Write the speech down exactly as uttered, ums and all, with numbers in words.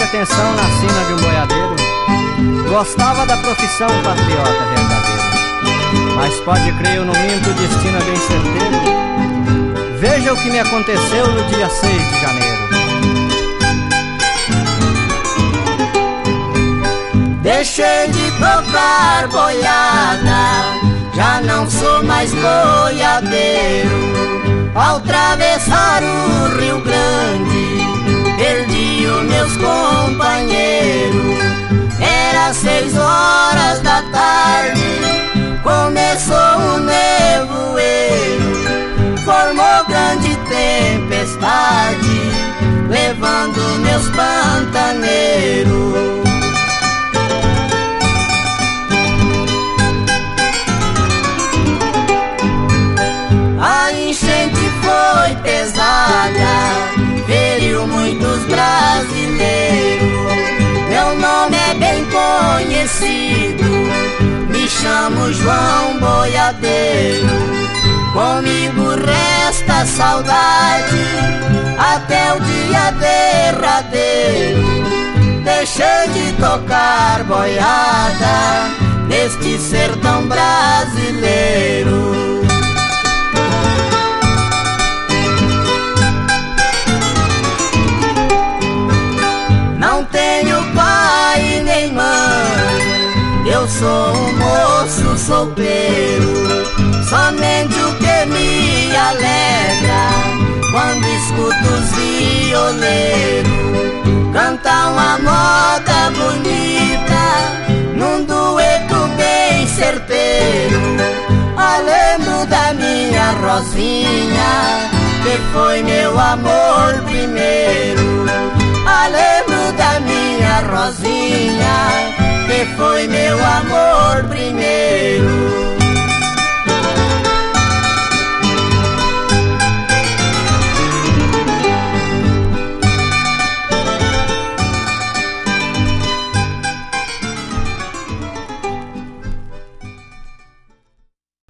atenção na sina de um boiadeiro. Gostava da profissão patriota verdadeiro, mas pode crer, eu não minto, o destino é bem certeiro. Veja o que me aconteceu no dia seis de janeiro. Deixei de tocar boiada, já não sou mais boiadeiro. Ao atravessar o Rio Grande, perdi os meus companheiros. Era seis horas da tarde, começou um nevoeiro. Formou grande tempestade, levando meus pantaneiros. A enchente foi pesada, feriu muitos brasileiros. Meu nome é bem conhecido, me chamo João Boiadeiro. Comigo resta saudade até o dia derradeiro. Deixei de tocar boiada neste sertão brasileiro. Não tenho pai nem mãe, eu sou um moço solteiro. Somente o que me alegra quando escuto os violeiros cantar uma moda bonita num dueto bem certeiro. Ah, lembro da minha Rosinha, que foi meu amor primeiro. Ah, lembro da minha Rosinha, que foi meu amor